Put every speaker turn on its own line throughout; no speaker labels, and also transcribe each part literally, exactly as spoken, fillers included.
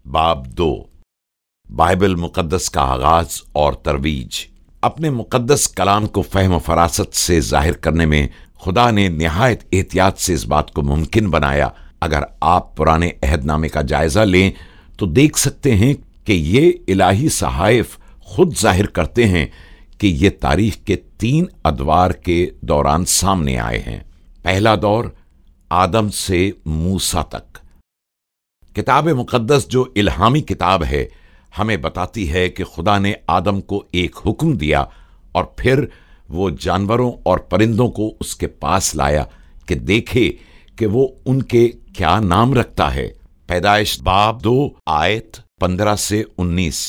باب دو، بائبل مقدس کا آغاز اور ترویج۔ اپنے مقدس کلام کو فہم و فراست سے ظاہر کرنے میں خدا نے نہایت احتیاط سے اس بات کو ممکن بنایا۔ اگر آپ پرانے عہد نامے کا جائزہ لیں تو دیکھ سکتے ہیں کہ یہ الہی صحائف خود ظاہر کرتے ہیں کہ یہ تاریخ کے تین ادوار کے دوران سامنے آئے ہیں۔ پہلا دور آدم سے موسیٰ تک۔ کتاب مقدس جو الہامی کتاب ہے ہمیں بتاتی ہے کہ خدا نے آدم کو ایک حکم دیا اور پھر وہ جانوروں اور پرندوں کو اس کے پاس لایا کہ دیکھے کہ وہ ان کے کیا نام رکھتا ہے۔ پیدائش باب دو آیت پندرہ سے انیس۔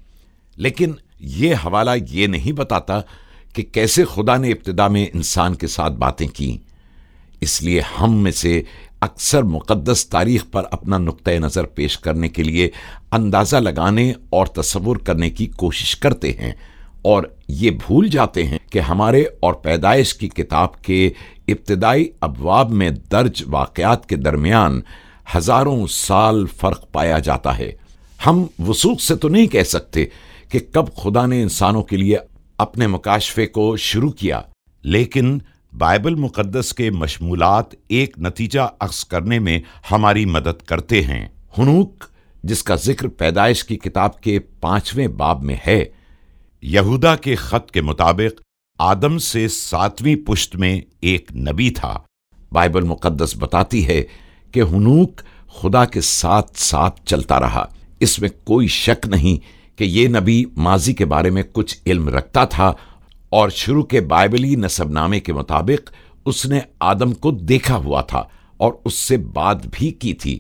لیکن یہ حوالہ یہ نہیں بتاتا کہ کیسے خدا نے ابتدا میں انسان کے ساتھ باتیں کی۔ اس لیے ہم میں سے اکثر مقدس تاریخ پر اپنا نقطۂ نظر پیش کرنے کے لیے اندازہ لگانے اور تصور کرنے کی کوشش کرتے ہیں اور یہ بھول جاتے ہیں کہ ہمارے اور پیدائش کی کتاب کے ابتدائی ابواب میں درج واقعات کے درمیان ہزاروں سال فرق پایا جاتا ہے۔ ہم وثوق سے تو نہیں کہہ سکتے کہ کب خدا نے انسانوں کے لیے اپنے مکاشفے کو شروع کیا، لیکن بائبل مقدس کے مشمولات ایک نتیجہ اخذ کرنے میں ہماری مدد کرتے ہیں۔ ہنوک، جس کا ذکر پیدائش کی کتاب کے پانچویں باب میں ہے، یہودا کے خط کے مطابق آدم سے ساتویں پشت میں ایک نبی تھا۔ بائبل مقدس بتاتی ہے کہ ہنوک خدا کے ساتھ ساتھ چلتا رہا۔ اس میں کوئی شک نہیں کہ یہ نبی ماضی کے بارے میں کچھ علم رکھتا تھا اور شروع کے بائبلی نسب نامے کے مطابق اس نے آدم کو دیکھا ہوا تھا اور اس سے بات بھی کی تھی۔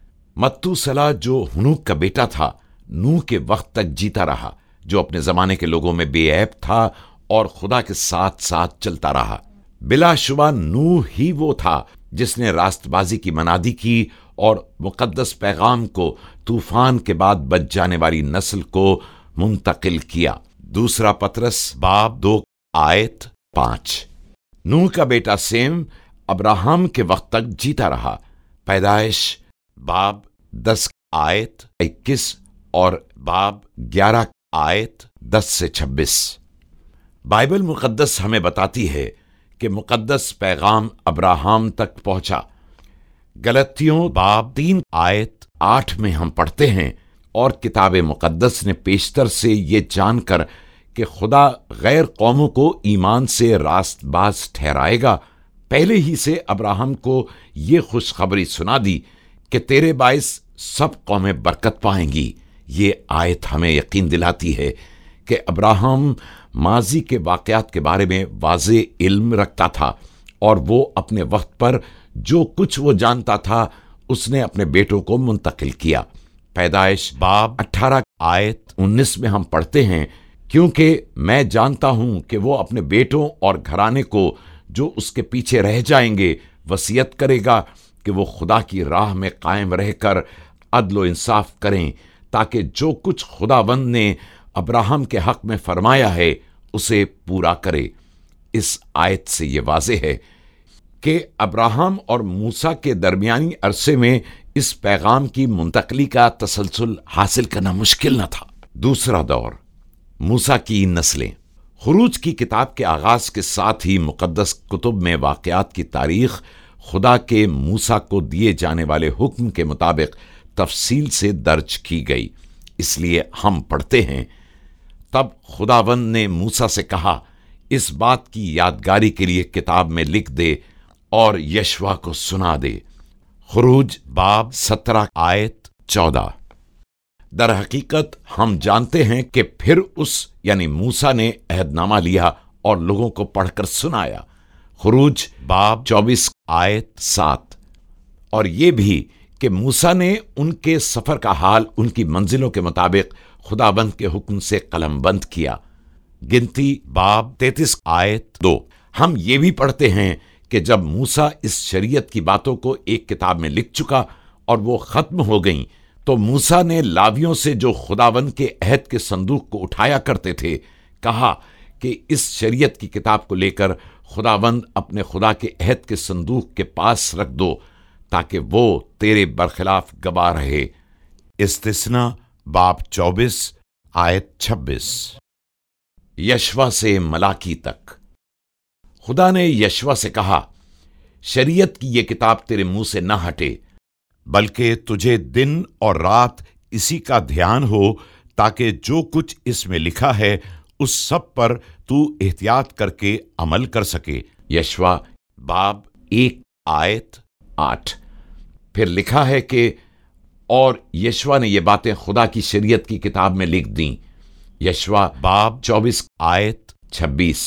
متوسلہ جو ہنوک کا بیٹا تھا، نوح کے وقت تک جیتا رہا، جو اپنے زمانے کے لوگوں میں بے عیب تھا اور خدا کے ساتھ ساتھ چلتا رہا۔ بلا شبہ نوح ہی وہ تھا جس نے راست بازی کی منادی کی اور مقدس پیغام کو طوفان کے بعد بچ جانے والی نسل کو منتقل کیا۔ دوسرا پطرس باب دو آیت پانچ۔ نوح کا بیٹا سیم ابراہم کے وقت تک جیتا رہا۔ پیدائش باب دس آیت اکیس اور باب گیارہ آیت دس سے چھبیس۔ بائبل مقدس ہمیں بتاتی ہے کہ مقدس پیغام ابراہم تک پہنچا۔ گلتیوں باب تین آیت آٹھ میں ہم پڑھتے ہیں، اور کتاب مقدس نے پیشتر سے یہ جان کر کہ خدا غیر قوموں کو ایمان سے راست باز ٹھہرائے گا، پہلے ہی سے ابراہم کو یہ خوشخبری سنا دی کہ تیرے باعث سب قومیں برکت پائیں گی۔ یہ آیت ہمیں یقین دلاتی ہے کہ ابراہم ماضی کے واقعات کے بارے میں واضح علم رکھتا تھا اور وہ اپنے وقت پر جو کچھ وہ جانتا تھا اس نے اپنے بیٹوں کو منتقل کیا۔ پیدائش باب اٹھارہ آیت انیس میں ہم پڑھتے ہیں، کیونکہ میں جانتا ہوں کہ وہ اپنے بیٹوں اور گھرانے کو جو اس کے پیچھے رہ جائیں گے وصیت کرے گا کہ وہ خدا کی راہ میں قائم رہ کر عدل و انصاف کریں، تاکہ جو کچھ خداوند نے ابراہم کے حق میں فرمایا ہے اسے پورا کرے۔ اس آیت سے یہ واضح ہے کہ ابراہم اور موسیٰ کے درمیانی عرصے میں اس پیغام کی منتقلی کا تسلسل حاصل کرنا مشکل نہ تھا۔ دوسرا دور موسیٰ کی نسلیں۔ خروج کی کتاب کے آغاز کے ساتھ ہی مقدس کتب میں واقعات کی تاریخ خدا کے موسیٰ کو دیے جانے والے حکم کے مطابق تفصیل سے درج کی گئی۔ اس لیے ہم پڑھتے ہیں، تب خداوند نے موسیٰ سے کہا، اس بات کی یادگاری کے لیے کتاب میں لکھ دے اور یشوع کو سنا دے۔ خروج باب سترہ آیت چودہ۔ در حقیقت ہم جانتے ہیں کہ پھر اس یعنی موسیٰ نے عہد نامہ لیا اور لوگوں کو پڑھ کر سنایا۔ خروج باب چوبیس آیت سات۔ اور یہ بھی کہ موسیٰ نے ان کے سفر کا حال ان کی منزلوں کے مطابق خداوند کے حکم سے قلم بند کیا۔ گنتی باب تینتیس آیت دو۔ ہم یہ بھی پڑھتے ہیں کہ جب موسیٰ اس شریعت کی باتوں کو ایک کتاب میں لکھ چکا اور وہ ختم ہو گئیں، تو موسیٰ نے لاویوں سے جو خداوند کے عہد کے صندوق کو اٹھایا کرتے تھے کہا کہ اس شریعت کی کتاب کو لے کر خداوند اپنے خدا کے عہد کے صندوق کے پاس رکھ دو، تاکہ وہ تیرے برخلاف گواہ رہے۔ इस्तिस्ना बाब चौबीस आयत छब्बीस। यशवा से मलाकी तक। खुदा ने यशवा से कहा, शरीयत की ये किताब तेरे मुंह से न हटे, बल्कि तुझे दिन और रात इसी का ध्यान हो, ताकि जो कुछ इसमें लिखा है उस सब पर तू एहतियात करके अमल कर सके। यशवा बाब एक आयत आठ। फिर लिखा है कि और यशवा ने ये बातें खुदा की शरीयत की किताब में लिख दी। यशवा बाब चौबीस आयत छब्बीस।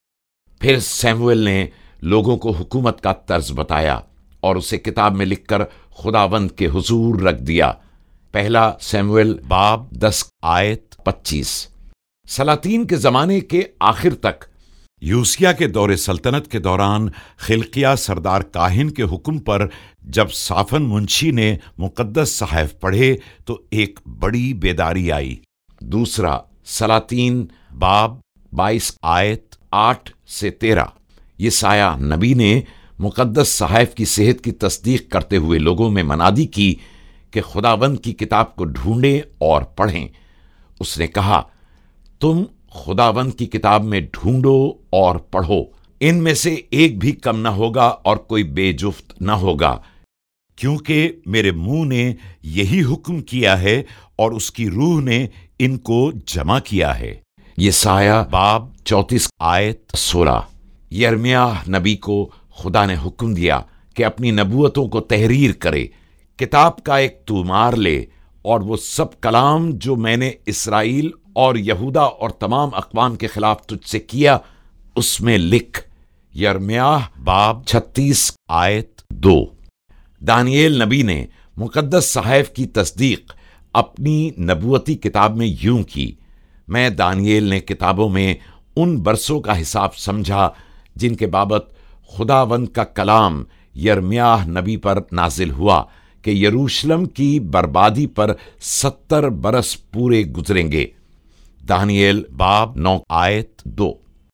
फिर सैमुएल ने लोगों को हुकूमत का तर्ज बताया और उसे किताब में लिखकर खुदावंद के हुजूर रख दिया। पहला सैमुएल बाब दस आयत पच्चीस। सलातीन के जमाने के आखिर तक, यूसिया के दौरे सल्तनत के दौरान, खिलकिया सरदार काहिन के हुक्म पर जब साफन मुंशी ने मुकद्दस सहाइफ पढ़े तो एक बड़ी बेदारी आई। दूसरा सलातीन बाब बाईस आयत आठ से तेरह। यसाया नबी ने मुकद्दस सहाइफ की सेहत की तस्दीक करते हुए लोगों में मनादी की कि खुदावंद की किताब को ढूंढें और पढ़ें। उसने कहा, तुम खुदावंद की किताब में ढूंढो और पढ़ो, इनमें से एक भी कम न होगा और कोई बेजुफ्त न होगा, क्योंकि मेरे मुंह ने यही हुक्म किया है और उसकी रूह ने इनको जमा किया है। यसाया बाब चौंतीस आयत सोलह। यिर्मयाह नबी को खुदा ने हुक्म दिया कि अपनी नबूवतों को तहरीर करे, किताब का एक तूमार ले और वो सब कलाम जो मैंने इसराइल और यहूदा और तमाम अक़वाम के खिलाफ तुझसे किया उसमें लिख। यिर्मयाह बाब छत्तीस आयत दो। दानियेल नबी ने मुकद्दस सहाइफ की तस्दीक अपनी नबूवती किताब में यूं की। मैं दानियेल ने किताबों में उन बरसों का हिसाब समझा जिनके बाबत खुदावंद का कलाम यिर्मयाह नबी पर नाजिल हुआ कि यरूशलेम की बर्बादी पर सत्तर बरस पूरे गुजरेंगे। दानियेल बाब नौ आयत दो।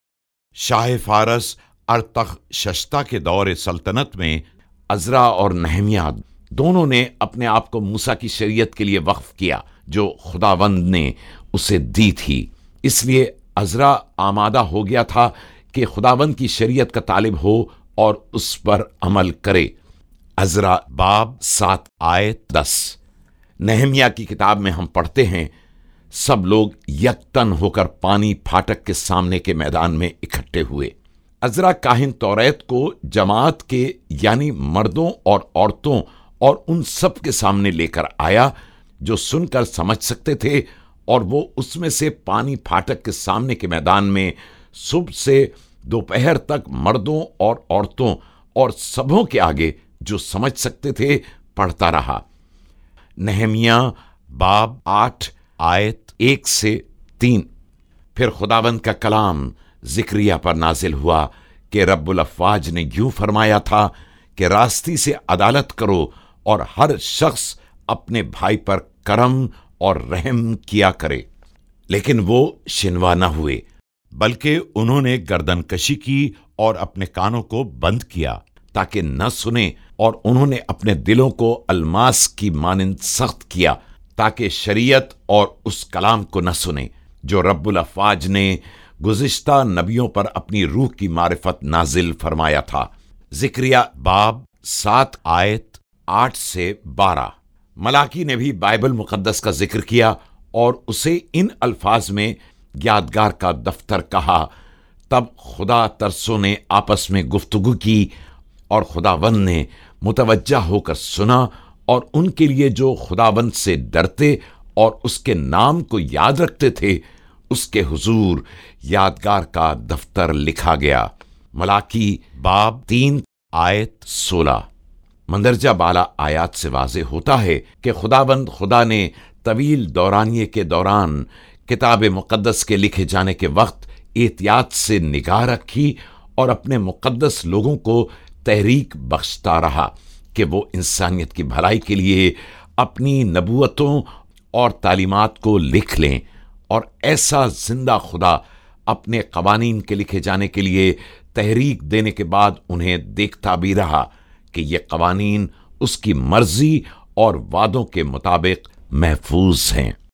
शाह फारस अरतख्शश्ता के दौरे सल्तनत में अज़रा और नहमिया दोनों ने अपने आप को मूसा की शरीयत के लिए वक्फ किया जो खुदावंद ने उसे दी थी। इसलिए अज़रा आमादा हो गया था कि खुदावंद की शरीयत का तालिब हो और उस पर अमल करे। अज़रा बाब सात आयत दस। नहमिया की किताब में हम पढ़ते हैं, सब लोग यकतन होकर पानी फाटक के सामने के मैदान में इकट्ठे हुए। अज़रा काहिन तौरेत को जमात के यानी मर्दों और औरतों और उन सब के सामने लेकर आया जो सुनकर समझ सकते थे, और वो उसमें से पानी फाटक के सामने के मैदान में सुबह से दोपहर तक मर्दों और औरतों और सबों के आगे जो समझ सकते थे पढ़ता रहा। नहमिया बाब आठ आयत एक से तीन। फिर खुदावंद का कलाम ज़िक्रिया पर नाजिल हुआ कि रब्बुल अफ़वाज ने यूं फरमाया था कि रास्ती से अदालत करो और हर शख्स अपने भाई पर करम और रहम किया करे। लेकिन वो शिनवा न हुए, बल्कि उन्होंने गर्दन कशी की और अपने कानों को बंद किया ताकि न सुने, और उन्होंने अपने दिलों को अलमास की मानिंद सख्त किया ताकि शरीयत और उस कलाम को न सुने जो रब्बुल अफ़वाज ने गुज़िश्ता नबियों पर अपनी रूह की मारिफत नाजिल फरमाया था। ज़िक्रिया बाब सात आयत आठ से बारह। मलाकी ने भी बाइबल मुक़द्दस का जिक्र किया और उसे इन अल्फाज में यादगार का दफ्तर कहा। तब खुदा तरसों ने आपस में गुफ्तगू की और खुदावंद ने मुतवज्जा होकर सुना, और उनके लिए जो खुदावंद से डरते और उसके नाम को याद रखते थे उसके हुजूर यादगार का दफ्तर लिखा गया। मलाकी बाब तीन आयत सोलह। मंदरजा बाला आयात से वाज़े होता है कि खुदावंद खुदा ने तवील दौरानिये के दौरान किताब मुक़द्दस के लिखे जाने के वक्त एहतियात से निगाह रखी और अपने मुक़द्दस लोगों को तहरीक बख्शता रहा कि वो इंसानियत की भलाई के लिए अपनी नबूवतों और तालीमात को लिख लें, और ऐसा जिंदा खुदा अपने कवानीन के लिखे जाने के लिए तहरीक देने के बाद उन्हें देखता भी रहा कि ये कवानीन उसकी मर्जी और वादों के मुताबिक محفوظ ہیں۔